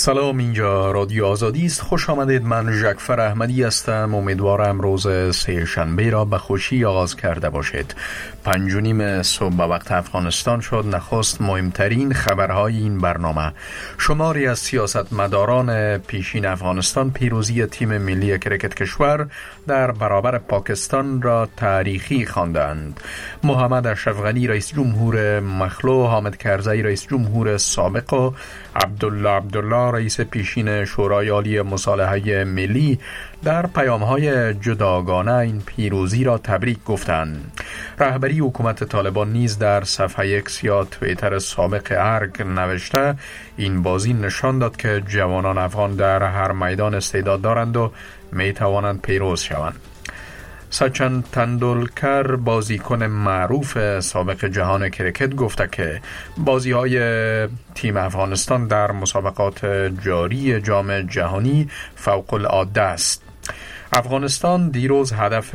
سلام، اینجا رادیو آزادی است. خوش آمدید. من ژکفر احمدی هستم. امیدوارم روز سه شنبه را به خوشی آغاز کرده باشید. 5:30 صبح به وقت افغانستان شد. نخست مهمترین خبرهای این برنامه: شماری از سیاستمداران پیشین افغانستان پیروزی تیم ملی کرکت کشور در برابر پاکستان را تاریخی خواندند. محمد اشرف غنی رئیس جمهور مخلوع، حامد کرزی رئیس جمهور سابق و عبدالله رئیس پیشین شورای عالی مصالحه ملی در پیام‌های جداگانه این پیروزی را تبریک گفتند. رهبری حکومت طالبان نیز در صفحه اکس یا توییتر سابق ارگ نوشته این بازی نشان داد که جوانان افغان در هر میدان استعداد دارند و می توانند پیروز شوند. سچن تندولکر، بازیکن معروف سابق جهان کرکت، گفته که بازی‌های تیم افغانستان در مسابقات جاری جام جهانی فوق العاده است. افغانستان دیروز هدف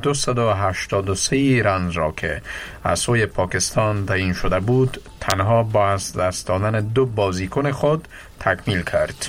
283 رنز را که از سوی پاکستان تعیین شده بود تنها با از دست دادن 2 بازیکن خود تکمیل کرد.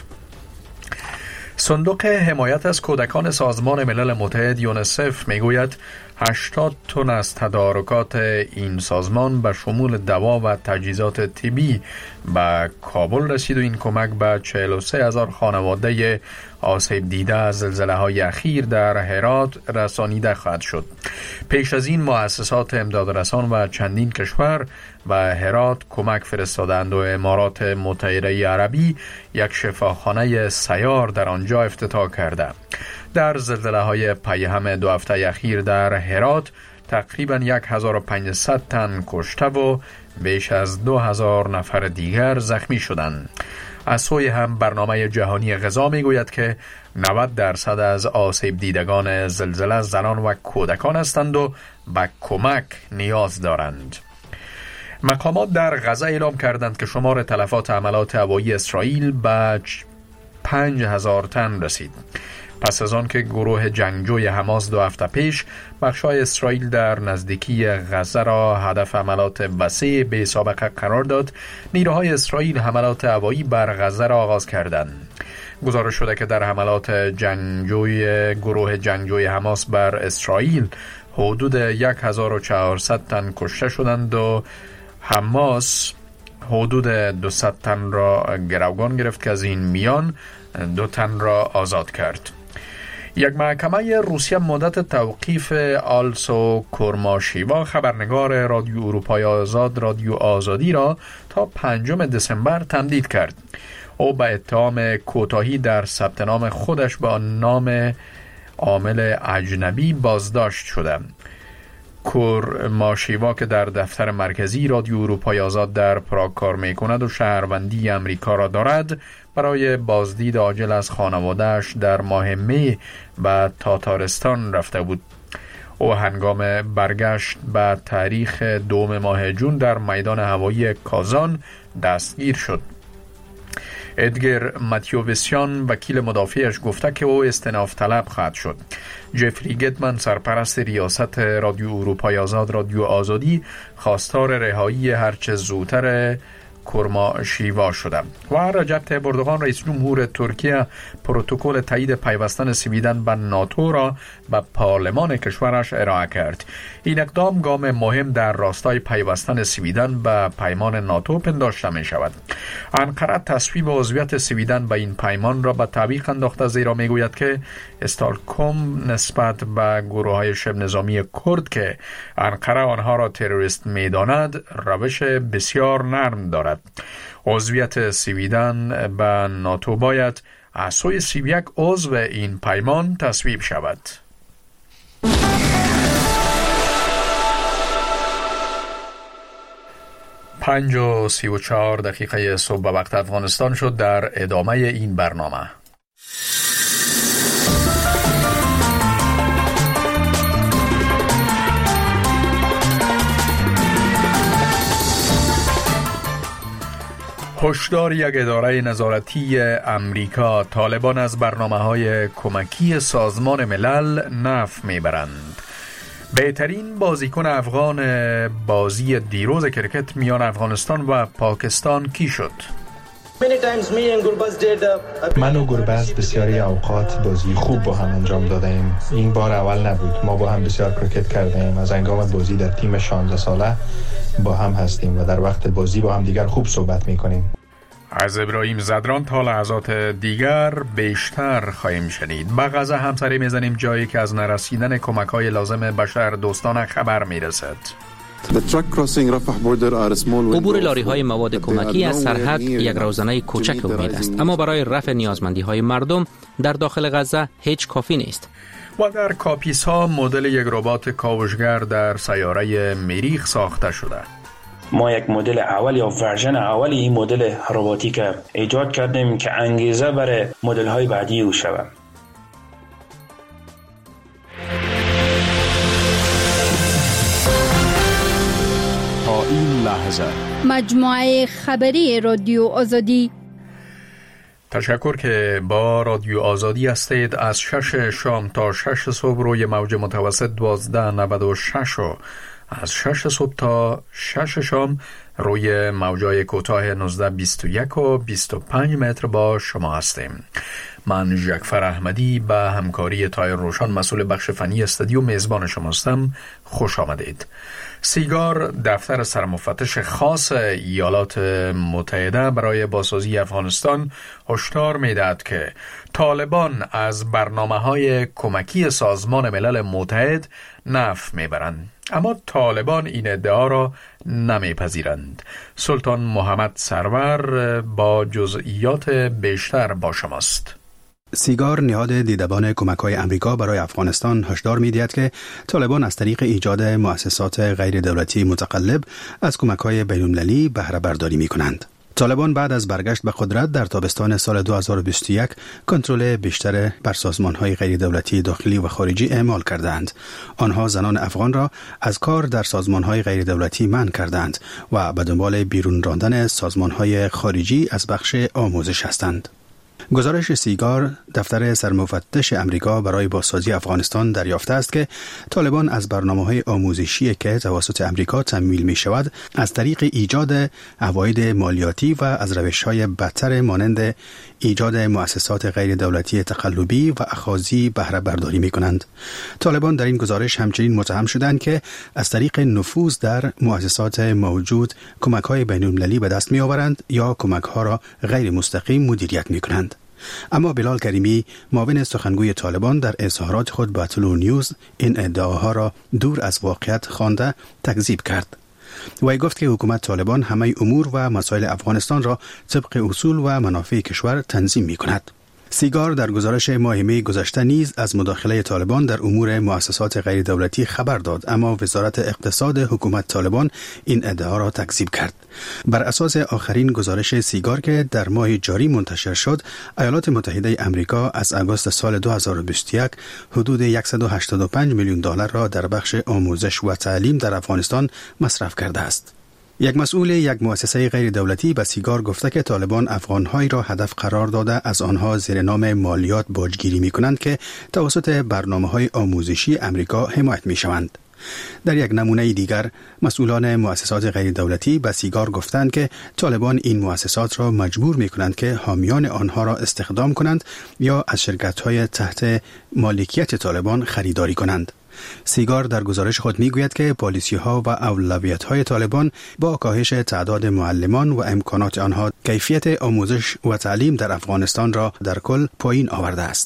صندوق حمایت از کودکان سازمان ملل متحد یونیسف میگوید 80 تن از تدارکات این سازمان به شمول دوا و تجهیزات طبی به کابل رسید و این کمک به 43,000 خانواده آسیب دیده از زلزله‌های اخیر در هرات رسانیده خواهد شد. پیش از این مؤسسات امدادرسان و چندین کشور به هرات کمک فرستادند و امارات متحده عربی یک شفاخانه سیار در آنجا افتتاح کرده. در زلزله‌های پیهم 2 هفته اخیر در هرات تقریباً 1500 تن کشته و بیش از 2000 نفر دیگر زخمی شدند. از سوی هم برنامه جهانی غذا میگوید که 90% از آسیب دیدگان زلزله زنان و کودکان هستند و به کمک نیاز دارند. مقامات در غزه اعلام کردند که شمار تلفات حملات هوایی اسرائیل به 5000 تن رسید. پس از آن که گروه جنگجوی حماس 2 هفته پیش بخش‌های اسرائیل در نزدیکی غزه را هدف حملات وسیع بی سابقه قرار داد، نیروهای اسرائیل حملات هوایی بر غزه را آغاز کردند. گزارش شده که در حملات گروه جنگجوی حماس بر اسرائیل حدود 1400 تن کشته شدند و حماس حدود 200 تن را گروگان گرفت که از این میان 2 تن را آزاد کرد. یک محکمه روسیه مدت توقیف آلسو کورماشیوا، خبرنگار رادیو اروپای آزاد رادیو آزادی را تا 5 دسامبر تمدید کرد. او به اتهام کوتاهی در ثبت نام خودش با نام عامل اجنبی بازداشت شده. کورماشیوا که در دفتر مرکزی رادیو اروپای آزاد در پراگ کار میکند و شهروندی امریکا را دارد، برای بازدید عاجل از خانواده‌اش در ماه می به تاتارستان رفته بود. او هنگام برگشت به تاریخ 2 ماه جون در میدان هوایی کازان دستگیر شد. ادگر ماتیووسیان، وکیل مدافعش، گفته که او استئناف طلب خواهد شد. جفری گتمن، سرپرست ریاست رادیو اروپای آزاد رادیو آزادی، خواستار رهایی هرچه زودتر کورماشیوا شده. و رجب طیب اردوغان، رئیس جمهور ترکیه، پروتکل تایید پیوستن سویدن به ناتو را به پارلمان کشورش ارائه کرد. این اقدام گام مهم در راستای پیوستن سویدن به پیمان ناتو پنداشته می شود. انقره تصویب عضویت سویدن به این پیمان را به تعویق انداخته، زیرا می گوید که استالکوم نسبت به گروه های شبه نظامی کرد که انقره آنها را تروریست می داند روش بسیار نرم دارد. عضویت سویدن به ناتو باید از سوی 31 عضو این پیمان تصویب شود. 5:34 صبح به وقت افغانستان شد. در ادامه این برنامه: هشدار یک اداره نظارتی امریکا: طالبان از برنامه‌های کمکی سازمان ملل نف میبرند. بهترین بازیکن افغان بازی دیروز کرکت میان افغانستان و پاکستان کی شد؟ من و گربز بسیاری اوقات بازی خوب با هم انجام داده ایم. این بار اول نبود. ما با هم بسیار کریکت کرده ایم. از هنگام بازی در تیم 16 ساله با هم هستیم و در وقت بازی با هم دیگر خوب صحبت می کنیم. از ابراهیم زدران تا لحظات دیگر بیشتر خواهیم شنید. به غزه همسری میزنیم جایی که از نرسیدن کمک‌های لازم بشر دوستانه خبر میرسد. عبور لاری‌های مواد کمکی از سرحد یک روزنه کوچک امید است، اما برای رفع نیازمندی‌های مردم در داخل غزه هیچ کافی نیست. و در کاپیسا مدل یک ربات کاوشگر در سیاره مریخ ساخته شده. ما یک مدل اول یا ورژن اول این مدل رباتی که ایجاد کردیم که انگیزه برای مدل‌های بعدی او شود. تا این لحظه مجموعه خبری رادیو آزادی. تشکر که با رادیو آزادی هستید. از 6 شام تا 6 صبح روی موج متوسط 1296 و از 6 صبح تا 6 شام روی موجای کوتاه 1921 و 25 متر با شما هستیم. من جعفر احمدی به همکاری تایر روشن مسئول بخش فنی استودیو میزبان شما هستم. خوش آمدید. سیگار دفتر سرمفتش خاص ایالات متحده برای بازسازی افغانستان هشدار می‌دهد که طالبان از برنامه‌های کمکی سازمان ملل متحد نفع می‌برند، اما طالبان این ادعا را نمی‌پذیرند. سلطان محمد سرور با جزئیات بیشتر با شماست. سیگار نهاد دیدبان کمک‌های امریکا برای افغانستان هشدار می‌دهد که طالبان از طریق ایجاد مؤسسات غیر دولتی متقلب از کمک‌های بین‌المللی بهره برداری می‌کنند. طالبان بعد از برگشت به قدرت در تابستان سال 2021 کنترل بیشتر بر سازمان‌های غیر دولتی داخلی و خارجی اعمال کردند. آنها زنان افغان را از کار در سازمان‌های غیر دولتی منع کردند و به دنبال بیرون راندن سازمان‌های خارجی از بخش آموزش هستند. گزارش سیگار دفتر سرمفتش امریکا برای بازسازی افغانستان دریافته است که طالبان از برنامه‌های آموزشی که توسط امریکا تمویل می‌شود از طریق ایجاد عواید مالیاتی و از روش‌های بدتر مانند ایجاد مؤسسات غیر دولتی تقلبی و اخاذی بهره برداری می‌کنند. طالبان در این گزارش همچنین متهم شدند که از طریق نفوذ در مؤسسات موجود کمک‌های بین‌المللی به دست می‌آورند یا کمک‌ها را غیر مستقیم مدیریت می‌کنند. اما بلال کریمی معاون سخنگوی طالبان در اظهارات خود با طلوع نیوز این ادعاها را دور از واقعیت خوانده تکذیب کرد. وی گفت که حکومت طالبان همه امور و مسائل افغانستان را طبق اصول و منافع کشور تنظیم می کند. سیگار در گزارش ماه گذشته نیز از مداخله طالبان در امور مؤسسات غیر دولتی خبر داد، اما وزارت اقتصاد حکومت طالبان این ادعا را تکذیب کرد. بر اساس آخرین گزارش سیگار که در ماه جاری منتشر شد، ایالات متحده امریکا از آگوست سال 2021 حدود $185 میلیون را در بخش آموزش و تعلیم در افغانستان مصرف کرده است. یک مسئول یک مؤسسه غیر دولتی به سیگار گفته که طالبان افغان‌هایی را هدف قرار داده از آنها زیر نام مالیات باجگیری می‌کنند که توسط برنامه‌های آموزشی امریکا حمایت می‌شوند. در یک نمونه دیگر مسئولان مؤسسات غیر دولتی به سیگار گفتند که طالبان این مؤسسات را مجبور می‌کنند که حامیان آنها را استخدام کنند یا از شرکت‌های تحت مالکیت طالبان خریداری کنند. سیگار در گزارش خود میگوید که پالیسی‌ها و اولویت‌های طالبان با کاهش تعداد معلمان و امکانات آنها کیفیت آموزش و تعلیم در افغانستان را در کل پایین آورده است.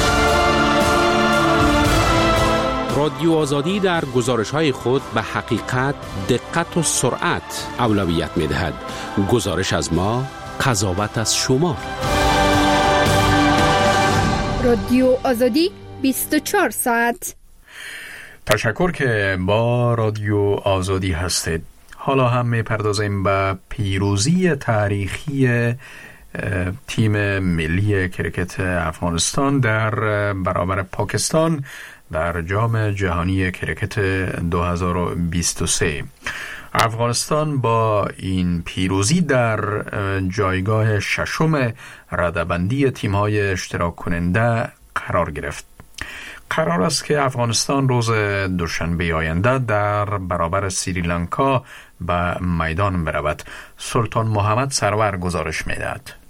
رادیو آزادی در گزارش‌های خود به حقیقت، دقت و سرعت اولویت می‌دهد. گزارش از ما، قضاوت از شما. رادیو آزادی 24 ساعت. تشکر که با رادیو آزادی هستید. حالا هم می‌پردازیم به پیروزی تاریخی تیم ملی کریکت افغانستان در برابر پاکستان در جام جهانی کریکت 2023. افغانستان با این پیروزی در جایگاه ششم رده‌بندی تیم‌های اشتراک کننده قرار گرفت. قرار است که افغانستان روز دوشنبه آینده در برابر سریلانکا به میدان برود. سلطان محمد سرور گزارش می‌دهد.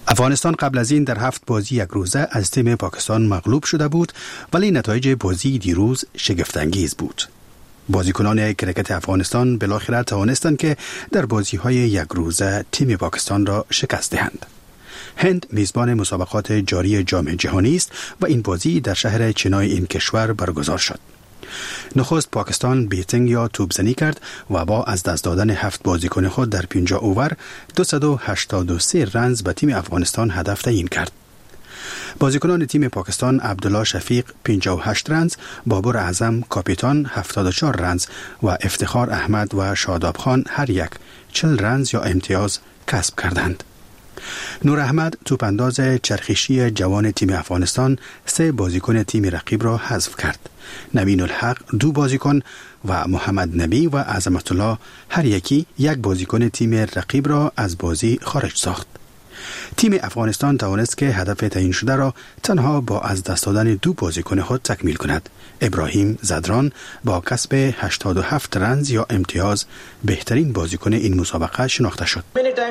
افغانستان قبل از این در 7 بازی یک روزه از تیم پاکستان مغلوب شده بود، ولی نتایج بازی دیروز شگفت‌انگیز بود. بازیکنان کرکت افغانستان بالاخره توانستند که در بازی‌های یک روزه تیم پاکستان را شکست دهند. هند میزبان مسابقات جاری جام جهانی است و این بازی در شهر چنای این کشور برگزار شد. نخست پاکستان بیتینگ یا توپزنی کرد و با از دست دادن 7 بازیکن خود در 50 اوور 283 رنز به تیم افغانستان هدف تعیین کرد. بازیکنان تیم پاکستان عبدالله شفیق 58 رنز، بابر اعظم کاپیتان 74 رنز و افتخار احمد و شاداب خان هر یک 40 رنز یا امتیاز کسب کردند. نور احمد توپانداز چرخشی جوان تیم افغانستان 3 بازیکن تیم رقیب را حذف کرد. نبین الحق 2 بازیکن و محمد نبی و عظمت الله هر یکی 1 بازیکن تیم رقیب را از بازی خارج ساخت. تیم افغانستان توانست که هدف تعیین شده را تنها با از دست دادن 2 بازیکن خود تکمیل کند. ابراهیم زدران با کسب 87 رنز یا امتیاز بهترین بازیکن این مسابقه شناخته شد.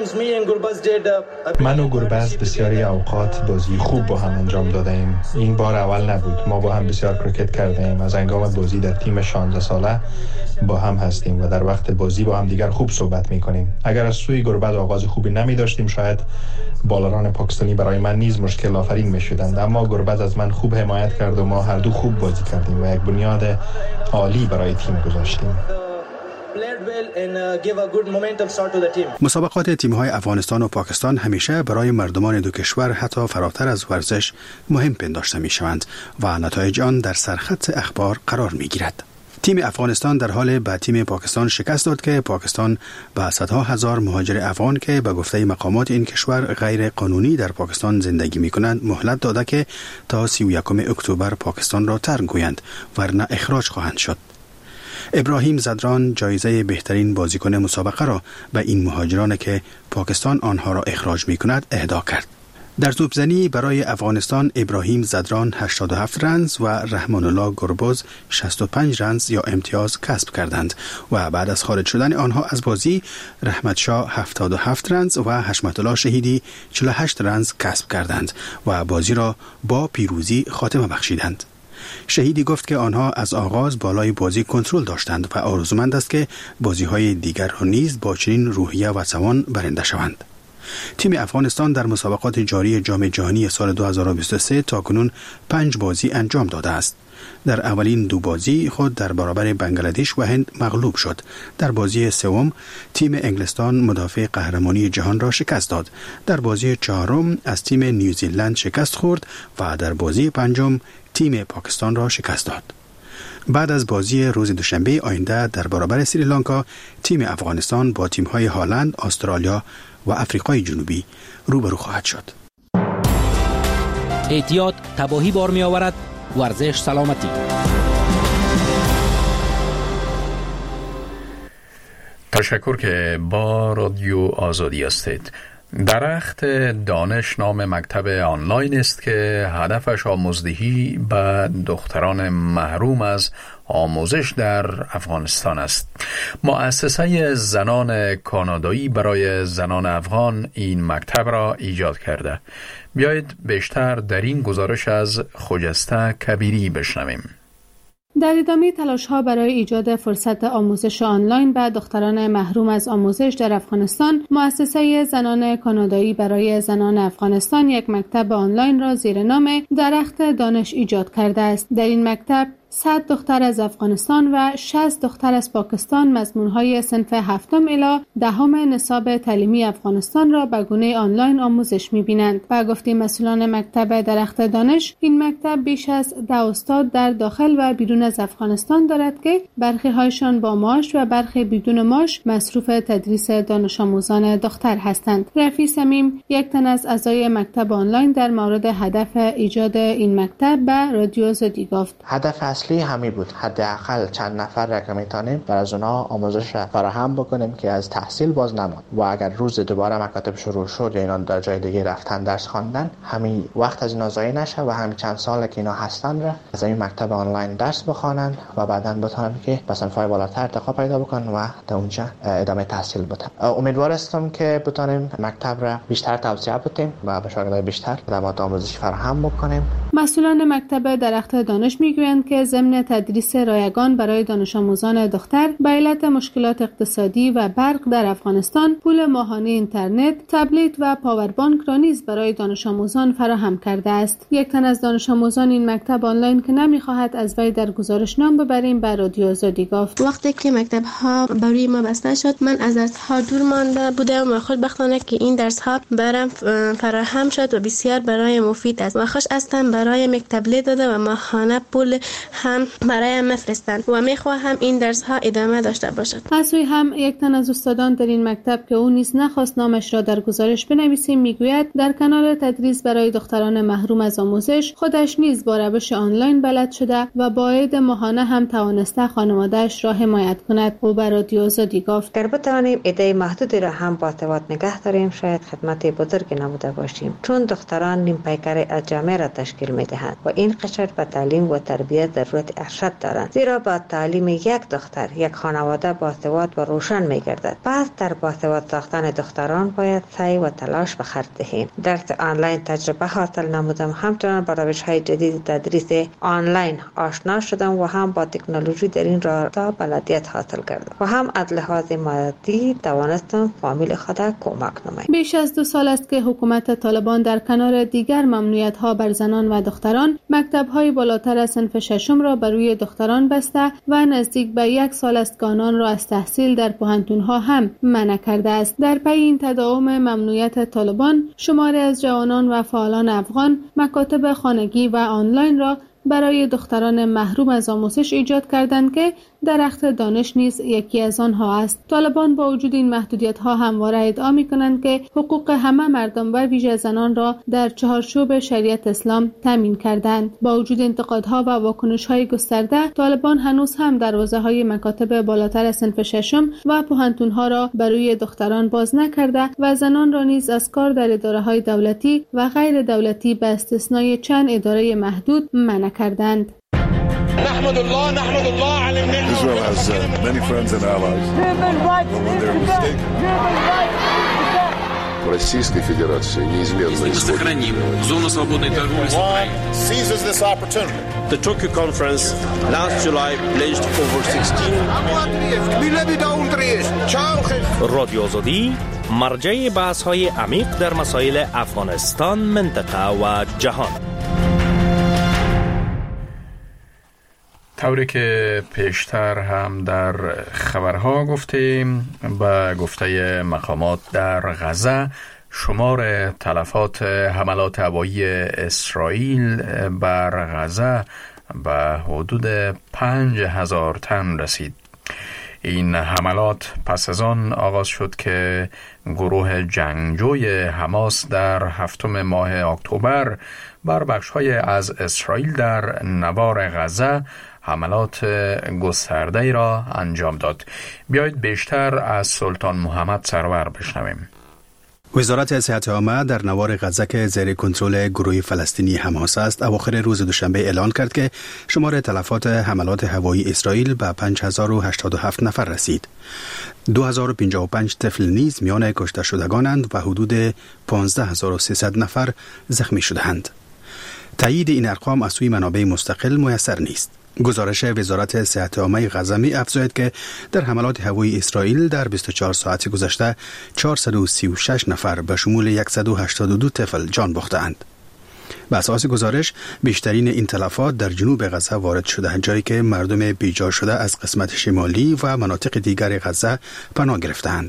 من و گربز بسیاری اوقات بازی خوب با هم انجام دادیم. این بار اول نبود. ما با هم بسیار کرکت کردیم. از هنگام بازی در تیم 16 ساله با هم هستیم و در وقت بازی با هم دیگر خوب صحبت می‌کنیم. اگر از سوی گربز آغاز خوبی نمی داشتیم شاید بالران پاکستانی برای من نیز مشکل آفرین می‌شدند، اما گربز از من خوب حمایت کرد و ما هر دو خوب بازی کردیم و یک بنیاد عالی برای تیم گذاشتیم. مسابقات تیم‌های افغانستان و پاکستان همیشه برای مردمان دو کشور حتی فراتر از ورزش مهم پنداشته می‌شوند و نتایج آن در سرخط اخبار قرار می‌گیرد. تیم افغانستان در حال به تیم پاکستان شکست داد که پاکستان به صدها هزار مهاجر افغان که به گفته مقامات این کشور غیر قانونی در پاکستان زندگی می‌کنند مهلت داده که تا 31 اکتبر پاکستان را ترک گویند ورنه اخراج خواهند شد. ابراهیم زدران جایزه بهترین بازیکن مسابقه را به این مهاجران که پاکستان آنها را اخراج می‌کند اهدا کرد. در توپزنی برای افغانستان ابراهیم زدران 87 رنز و رحمان الله گربز 65 رنز یا امتیاز کسب کردند و بعد از خارج شدن آنها از بازی رحمت شاه 77 رنز و حشمت الله شهیدی 48 رنز کسب کردند و بازی را با پیروزی خاتمه بخشیدند. شهیدی گفت که آنها از آغاز بالای بازی کنترل داشتند و آرزومند است که بازی‌های دیگر را نیز با چنین روحیه و توان برنده شوند. تیم افغانستان در مسابقات جاری جام جهانی سال 2023 تاکنون 5 بازی انجام داده است. در اولین 2 بازی خود در برابر بنگلادش و هند مغلوب شد. در بازی سوم تیم انگلستان مدافع قهرمانی جهان را شکست داد. در بازی چهارم از تیم نیوزیلند شکست خورد و در بازی پنجم تیم پاکستان را شکست داد. بعد از بازی روز دوشنبه آینده در برابر سریلانکا تیم افغانستان با تیم‌های هلند، استرالیا و آفریقای جنوبی روبرو خواهد شد. احتیاط تباهی بار می آورد. ورزش سلامتی. تشکر که با رادیو آزادی هستید. درخت دانش نام مکتب آنلاین است که هدفش آموزدهی به دختران محروم از آموزش در افغانستان است. مؤسسه زنان کانادایی برای زنان افغان این مکتب را ایجاد کرده. بیایید بیشتر در این گزارش از خجسته کبیری بشنویم. در ادامه تلاش‌ها برای ایجاد فرصت آموزش آنلاین به دختران محروم از آموزش در افغانستان، مؤسسه زنان کانادایی برای زنان افغانستان یک مکتب آنلاین را زیر نام درخت دانش ایجاد کرده است. در این مکتب 100 دختر از افغانستان و 60 دختر از پاکستان مضمون‌های صنف 7 الی 10 نصاب تعلیمی افغانستان را به گونه آنلاین آموزش می‌بینند. با گفته مسئولان مکتب درخت دانش، این مکتب بیش از 10 استاد در داخل و بیرون از افغانستان دارد که برخی هایشان با معاش و برخی بدون معاش مصروف تدریس دانش آموزان دختر هستند. رفیع صمیم، یک تن از اعضای مکتب آنلاین، در مورد هدف ایجاد این مکتب به رادیو آزادی گفت: هدف اصلی همی بود، حداقل چند نفر را که میتونیم بر از اونها آموزش فراهم بکنیم که از تحصیل باز نماند و اگر روز دوباره مکاتب شروع شد یا اینا در جای دیگه رفتن درس خواندن، همین وقت از اینا ضایع نشه و همین چند سال که اینا هستن را از این مکتب آنلاین درس بخوانن و بعداً بتونن که به صنف‌های بالاتر ارتقا پیدا بکنن و در اونجا ادامه تحصیل بدن. امیدوار هستم که بتونیم مکتب را بیشتر توسعه بدیم و به شاگردای بیشتر خدمات آموزشی فراهم بکنیم. مسئولان مکتب درخت دانش میگویند که ضمن تدریس رایگان برای دانش آموزان دختر به علت مشکلات اقتصادی و برق در افغانستان، پول ماهانه اینترنت، تبلیت و پاوربانک را نیز برای دانش آموزان فراهم کرده است. یک تن از دانش آموزان این مکتب آنلاین که نمیخواهد از وی در گزارش نام ببریم به رادیو آزادی گفت: وقتی که مکتب ها برای ما بسته شد، من از درس ها دور مانده بودم و خوشبختانه که این درس ها برام فراهم شد و بسیار برای مفید است و خوش هستم برای مکتب داده و ماهانه پول هم برای مفرستند و میخواهم این درس ها ادامه داشته باشد. پسوی هم یک تن از استادان در این مکتب که او نیز نخواست نامش را در گزارش بنویسیم میگوید در کنار تدریس برای دختران محروم از آموزش، خودش نیز با روش آنلاین بلد شده و با عید ماهانه هم توانسته خانواده‌اش را حمایت کند. او بر رادیو آزادی گفت: اگر بتوانیم ایده محدودی را هم با ارتباط نگه داریم، شاید خدمت بزرگی نموده باشیم، چون دختران نیم پیکر از جامعه را تشکیل می‌دهند و این قشر به تعلیم و تربیت ضرورت ارشد دارند، زیرا با تعلیم یک دختر یک خانواده باثبات و روشن می‌گردد. پس در باثبات ساختن دختران باید سعی و تلاش به خرج دهیم. درس آنلاین تجربه حاصل نمودم، همچنان با روش‌های جدید تدریس آنلاین آشنا شدم و هم با تکنولوژی در این رابطه بلدیت حاصل کردم و هم از لحاظ مادی توانستم فامیل خود کمک نمایم. بیش از 2 سال است که حکومت طالبان در کنار دیگر ممنوعیت‌ها بر زنان و دختران، مکتب‌های بالاتر از صنف ششم را بر روی دختران بسته و نزدیک به 1 سال است که آنان را از تحصیل در پوهنتون‌ها هم منع کرده است. در پی این تداوم ممنوعیت طالبان، شماری از جوانان و فعالان افغان مکاتب خانگی و آنلاین را برای دختران محروم از آموزش ایجاد کردند که درخت دانش نیز یکی از آنها است. طالبان با وجود این محدودیت‌ها همواره ادعا می‌کنند که حقوق همه مردم و ویژه زنان را در چهارچوب شریعت اسلام تامین کردند. با وجود انتقادها و واکنش‌های گسترده، طالبان هنوز هم دروازه‌های مکاتب بالاتر از صنف ششم و پوهنتون‌ها را برای دختران باز نکرده و زنان را نیز از کار در اداره‌های دولتی و غیر دولتی به استثنای چند اداره محدود منع کردند. نحمد الله على Israel has many friends and allies. When they're mistaken. Российской Федерации неизменно сохраним зону свободной торговли с Украиной. Seizes this opportunity. The Tokyo conference last July pledged over 16 رادیو آزادی مرجع بحث‌های عمیق در مسائل افغانستان، منطقه و جهان. طوری که پیشتر هم در خبرها گفتیم، به گفته مقامات در غزه، شمار تلفات حملات هوایی اسرائیل بر غزه به حدود 5000 تن رسید. این حملات پس از آن آغاز شد که گروه جنگجوی حماس در 7 ماه اکتبر بر بخش‌های از اسرائیل در نوار غزه حملات گسترده‌ای را انجام داد. بیایید بیشتر از سلطان محمد سرور بشنویم. وزارت صحت عامه در نوار غزه که زیر کنترل گروه فلسطینی حماس است، اواخر روز دوشنبه اعلان کرد که شمار تلفات حملات هوایی اسرائیل به 5087 نفر رسید. 2055 طفل نیز میان کشته شدگانند و حدود 15300 نفر زخمی شدهاند. تایید این ارقام از سوی منابع مستقل میسر نیست. گزارش وزارت صحت عامه غزه می افزاید که در حملات هوایی اسرائیل در 24 ساعت گذشته 436 نفر به شمول 182 طفل جان باختند. به اساس گزارش بیشترین این تلفات در جنوب غزه وارد شده، جایی که مردم بیجا شده از قسمت شمالی و مناطق دیگر غزه پناه گرفتند.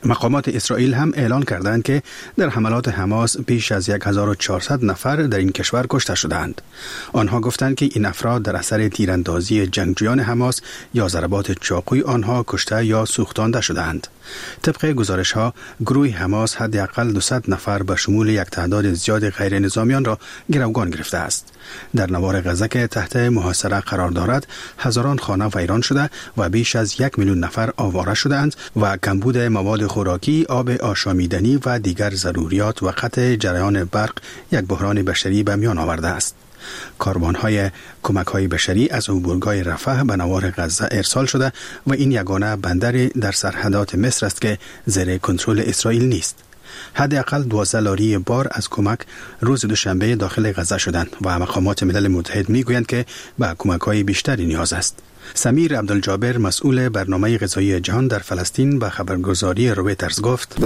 مقامات اسرائیل هم اعلان کردند که در حملات حماس بیش از 1400 نفر در این کشور کشته شدند. آنها گفتند که این افراد در اثر تیراندازی جنگجویان حماس یا ضربات چاقوی آنها کشته یا سوختانده شدند. طبق گزارش‌ها گروه حماس حداقل 200 نفر به شمول یک تعداد زیاد غیر نظامیان را گروگان گرفته است. در نوار غزه که تحت محاصره قرار دارد، هزاران خانه ویران شده و بیش از 1 میلیون نفر آواره شدند و کمبود مواد خوراکی، آب آشامیدنی و دیگر ضروریات و قطع جریان برق یک بحران بشری به میان آورده است. کاروان‌های کمک‌های بشری از عبورگاه رفح به نوار غزه ارسال شده و این یگانه بندری در سرحدات مصر است که زیر کنترل اسرائیل نیست. حداقل 12 لاری بار از کمک روز دوشنبه داخل غزه شدند و مقامات ملل متحد میگویند که به کمک‌های بیشتری نیاز است. سمیر عبدالجابر مسئول برنامه غذایی جهان در فلسطین به خبرگزاری رویترز گفت: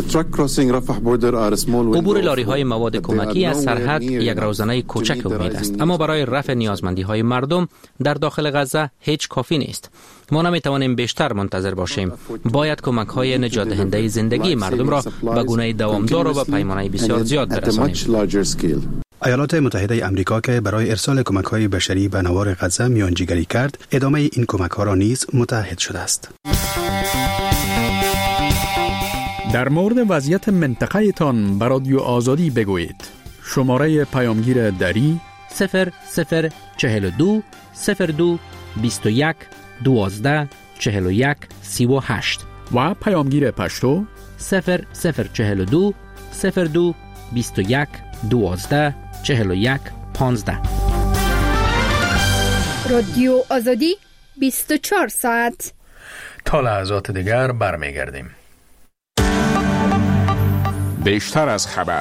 عبور لاری‌های مواد کمکی از سرحد یک روزنه کوچک امید است، اما برای رفع نیازمندی‌های مردم در داخل غزه هیچ کافی نیست. ما نمی‌توانیم بیشتر منتظر باشیم. باید کمک‌های نجات دهنده زندگی مردم را به گونه دوامدار و به پیمانه بسیار زیاد برسانیم. ایالات متحده آمریکا که برای ارسال کمک‌های بشری به نوار غزه میانجیگری کرد، ادامه این کمک‌ها را نیز متعهد شده است. در مورد وضعیت منطقه تان به رادیو آزادی بگویید. شماره پیامگیر دری 0042 02 21 12 41 38 و پیامگیر پشتو 0042 02 21 12 41 15. رادیو آزادی 24 ساعت. تا لحظات دیگر برمیگردیم. بیشتر از خبر.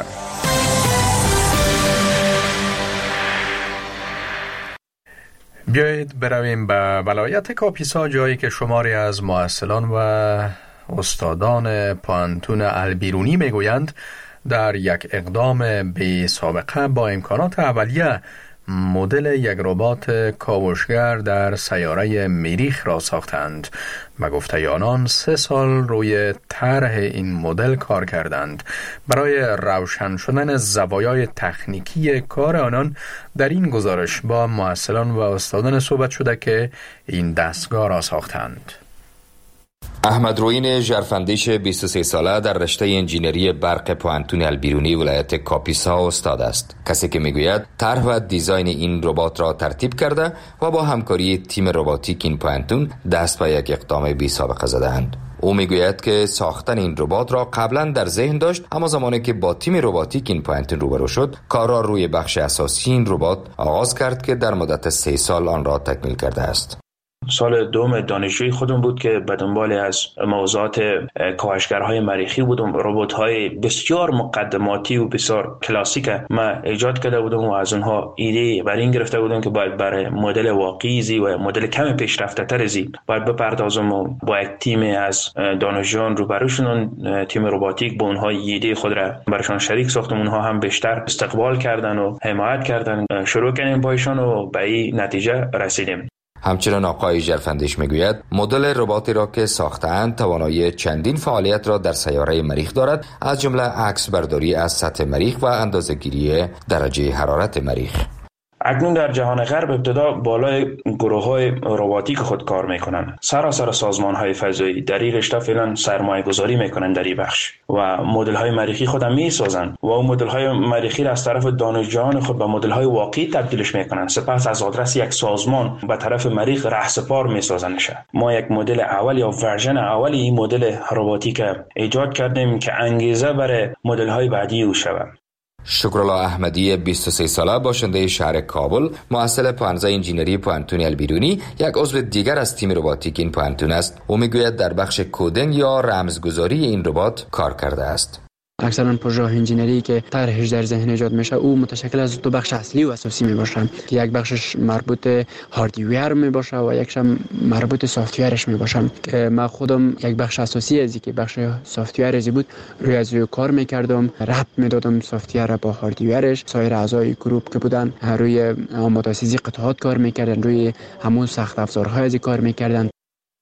بیایید برویم به ولایت کاپیسا، جایی که شماری از محصلان و استادان پانتون البیرونی میگویند در یک اقدام بی سابقه با امکانات اولیه مدل یک ربات کاوشگر در سیاره مریخ را ساختند. به گفته آنان 3 سال روی طرح این مدل کار کردند. برای روشن شدن زوایای تکنیکی کار آنان در این گزارش با محصلان و استادان صحبت شده که این دستگاه را ساختند. احمد روین ژرفندیش 23 ساله در رشته انجینری برق پوانتون البیرونی ولایت کاپیسا استاد است. کسی که میگوید طرح و دیزاین این ربات را ترتیب کرده و با همکاری تیم رباتیک این پوانتون دست به یک اقدام بی سابقه زدند. او میگوید که ساختن این ربات را قبلا در ذهن داشت، اما زمانی که با تیم رباتیک این پوانتون روبرو شد، کار را روی بخش اساسی این ربات آغاز کرد که در مدت 3 سال آن را تکمیل کرده است. سال دوم دانشجویی خودم بود که به دنبال از موضوعات کاوشگرهای مریخی بودم. ربات‌های بسیار مقدماتی و بسیار کلاسیک ما ایجاد کرده بودم و از اونها ایده بر این گرفته بودم که باید برای مدل واقعی و مدل کم پیشرفته تر باید بپردازم و با یک تیم از دانشجویان روبرو شدن. تیم رباتیک با اونها ایده خود را برشان شریک ساختم. اونها هم بیشتر استقبال کردن و حمایت کردن. شروع کردیم با ایشان و به این نتیجه رسیدیم. همچنین آقای ژرفندیش میگوید مدل رباتی را که ساختند توانایی چندین فعالیت را در سیاره مریخ دارد، از جمله عکس برداری از سطح مریخ و اندازه‌گیری درجه حرارت مریخ. اکنون در جهان غرب ابتدا بالای گروه‌های رباتیک خود کار میکنند. سراسر سازمان‌های فضایی در این رشته فعلا سرمایه‌گذاری میکنند در این بخش و مدل‌های مریخی خود هم میسازند و اون مدل‌های مریخی را از طرف دانشجویان خود به مدل‌های واقعی تبدیلش میکنند. سپس از آدرس یک سازمان به طرف مریخ رهسپار میسازندش. ما یک مدل اول یا ورژن اول این مدل رباتیک ایجاد کردیم که انگیزه برای مدل‌های بعدی او شود. شکرالله احمدی 23 ساله باشنده شهر کابل، محصل پانزه انجینری پوانتون البیرونی، یک عضو دیگر از تیم رباتیک این پوانتون است. او میگوید در بخش کدینگ یا رمزگذاری این ربات کار کرده است. اکثرا پروژه انجینری که طرحش در ذهن ایجاد میشه او متشکل از 2 بخش اصلی و اساسی میباشه که یک بخشش مربوط هاردویر میباشه و یکش هم مربوط سافتویرش میباشه که من خودم یک بخش اساسی ازی که بخش سافتویر ازی بود روی از روی کار میکردم، ربط میدادم سافتویر با هاردویرش. سایر اعضای گروپ که بودن روی آماده‌سازی قطعات کار میکردن، روی همون سخت افزارهای ازی کار میکردن.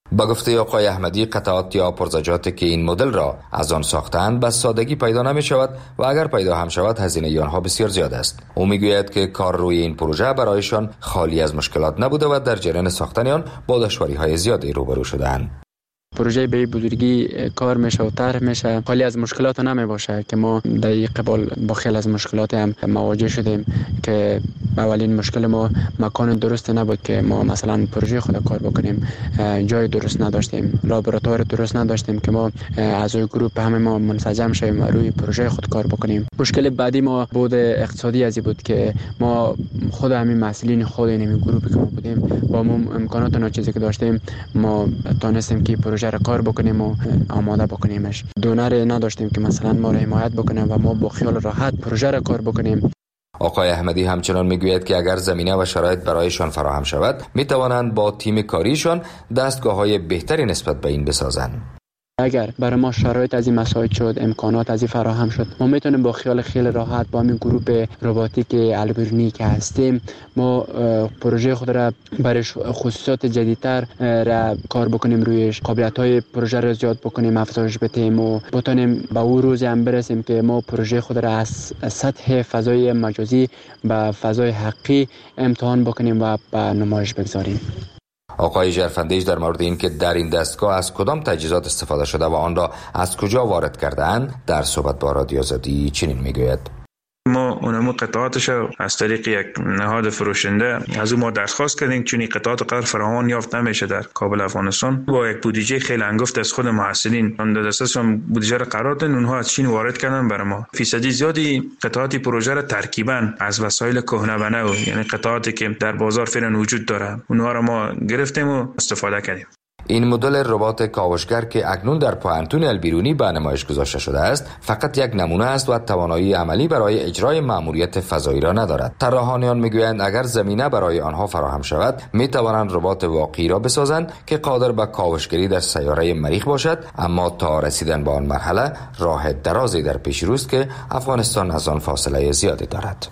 با گفته آقای احمدی، قطعات یا پرزجاتی که این مدل را از آن ساختند به سادگی پیدا نمی شود و اگر پیدا هم شود هزینه آنها بسیار زیاد است. او می گوید که کار روی این پروژه برایشان خالی از مشکلات نبوده و در جریان ساختن آن با دشواری های زیادی روبرو شدند. پروژه به بزرگی کار میشه و طرح میشه، خالی از مشکلات نمی باشه که ما در این قبال با خیلی از مشکلات هم مواجه شدیم که اولین مشکل ما مکان درست نبود که ما مثلا پروژه خود کار بکنیم، جای درست نداشتیم، لابراتوار درست نداشتیم که ما از اون گروه همه ما منسجم شویم و روی پروژه خود کار بکنیم. مشکل بعدی ما بود اقتصادی ازی بود که ما خود همین مسئولین خود این گروهی که ما بودیم با امکانات ناچیزی که داشتیم ما تونستیم که پروژه را کار بکنیم و آماده بکنیمش. دونر نداشتیم که مثلا ما را حمایت بکنیم و ما با خیال راحت پروژه را کار بکنیم. آقای احمدی همچنان میگوید که اگر زمینه و شرایط برایشان فراهم شود می توانند با تیم کاریشان دستگاه‌های بهتری نسبت به این بسازند. اگر برای ما شرایط از این مساعد شد، امکانات از این فراهم شد، ما میتونیم با خیال خیلی راحت با همین گروه روباتیک البرونی که هستیم ما پروژه خود را برای خصوصیات جدیدتر را کار بکنیم، رویش قابلیت‌های پروژه را زیاد بکنیم، افزایش بدیم و بتونیم به اون روز هم برسیم که ما پروژه خود را از سطح فضای مجازی به فضای حقیقی امتحان بکنیم و به نمایش بگذاریم. آقای ژرفندیش در مورد این که در این دستگاه از کدام تجهیزات استفاده شده و آن را از کجا وارد کرده‌اند در صحبت با رادیو آزادی چنین میگوید: ما اونمو قطعاتش از طریق یک نهاد فروشنده از اون ما درخواست کردیم، چون این قطعات قدر فراوان یافت نمیشه در کابل افغانستان. با یک بودجه خیلی انگفت از خود محصلین هم در دسترسشون بودجه را قرار دادن، اونها از چین وارد کردن برای ما. فیصدی زیادی قطعات پروژه را ترکیبا از وسایل کهنه و نو، یعنی قطعاتی که در بازار فعلا وجود داره، اونها را ما گرفتیم و استفاده کردیم. این مدل ربات کاوشگر که اکنون در پوانتون البیرونی به نمایش گذاشته شده است فقط یک نمونه است و توانایی عملی برای اجرای مأموریت فضایی را ندارد. طراحان میگویند اگر زمینه برای آنها فراهم شود می توانند ربات واقعی را بسازند که قادر به کاوشگری در سیاره مریخ باشد، اما تا رسیدن به آن مرحله راه درازی در پیش روست که افغانستان از آن فاصله زیادی دارد.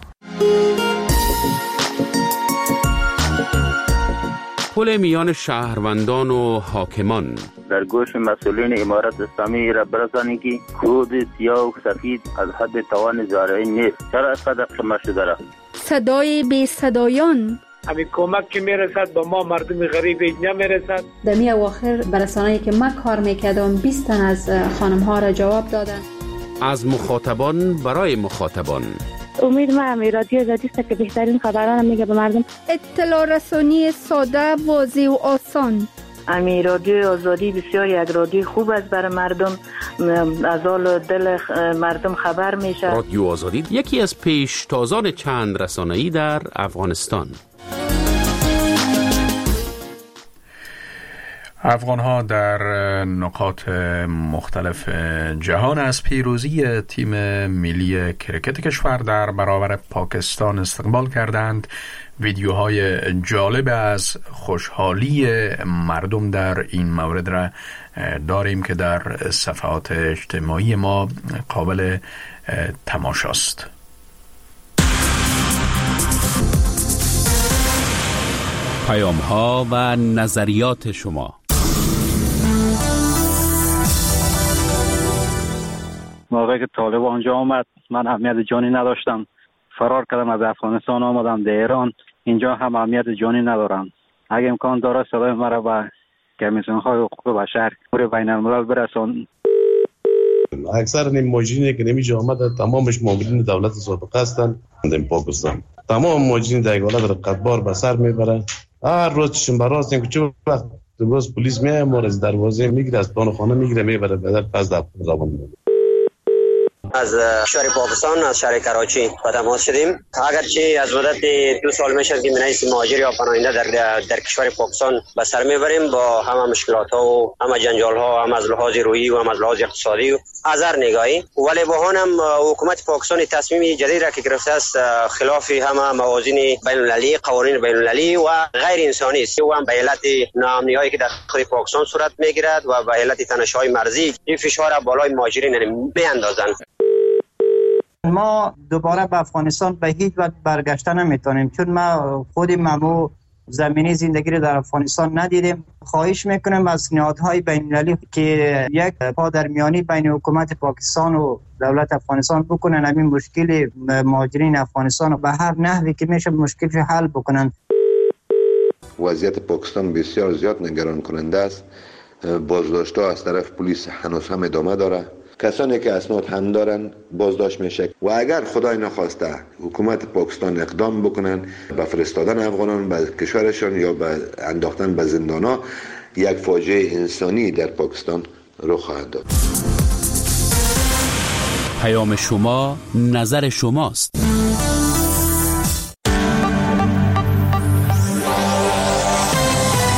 پل میان شهروندان و حاکمان در گوش مسئولین امارت اسلامی را برسانید که کود سیاه و سفید از حد توان زارعی نیست. چرا اینقدر خمه شده را؟ صدای بی صدایان، همین کمک که میرسد با ما مردم غریب نمیرسد. در می اواخر برسانه‌ای که من کار میکردم 20 تن از خانم ها را جواب دادن. از مخاطبان برای مخاطبان. امید ما رادیو آزادی است که بهترین خبران میگه به مردم. اطلاع رسانی ساده، واضح و آسان. رادیو آزادی بسیار یک رادیو خوب است برای مردم، از حال دل مردم خبر میشه. رادیو آزادی یکی از پیشتازان چند رسانه‌ای در افغانستان. افغان‌ها در نقاط مختلف جهان از پیروزی تیم ملی کرکت کشور در برابر پاکستان استقبال کردند. ویدیوهای جالب از خوشحالی مردم در این مورد را داریم که در صفحات اجتماعی ما قابل تماشاست. پیام‌ها و نظریات شما. موقعی که طالب آنجا آمد من اهمیت جانی نداشتم، فرار کردم از افغانستان آمدم در ایران. اینجا هم اهمیت جانی ندارم. اگه امکان داره صدای مرا به کمیسیون‌های حقوق بشر پور بین الملل برسان. اکثر این ماجینی که نمیشه آمده تمامش مامورین دولت سابقه هستن در پاکستان. تمام ماجین در حالت رقتبار به سر میبره. هر روز چشم براست که چه وقت روز پلیس میاد ما از دروازه میگیره، از دان خانه میگیره میبره بعد پس در زبان میده. از شهر پاکستان از شهر کراچی با تماس شدیم. اگرچه از مدت 2 سال میشه که منیس مهاجر یا پناهنده در کشور پاکستان به سر میبریم با همه مشکلات ها و همه جنجال ها، هم از لحاظ روحی و هم از لحاظ اقتصادی و از هر نگاهی. ولی با هم حکومت پاکستان تصمیم جدید را که گرفته است خلاف همه موازین بین المللی، قوانین بین المللی و غیر انسانی است و هم به علت ناامنیایی که در خود پاکستان صورت میگیرد و به علت تنش‌های مرزی این فشار بالای مهاجرین میاندازند. ما دوباره به افغانستان به هیچ وجه برگشته نمیتونیم، چون ما خودی ممو زمینی زندگی رو در افغانستان ندیدیم. خواهش میکنم از نهادهای بین‌المللی که یک پادرمیانی بین حکومت پاکستان و دولت افغانستان بکنن، همین مشکل مهاجرین افغانستان رو به هر نحوی که میشه مشکلش حل بکنن. وضعیت پاکستان بسیار زیاد نگران کننده است. بازداشت‌ها از طرف پلیس هنوز هم ادامه داره. کسانی که اسناد هم دارن بازداشت میشه و اگر خدای نخواسته حکومت پاکستان اقدام بکنن به فرستادن افغانان به کشورشان یا به انداختن به زندان‌ها، یک فاجعه انسانی در پاکستان رخ خواهد داد. پیام شما، نظر شماست.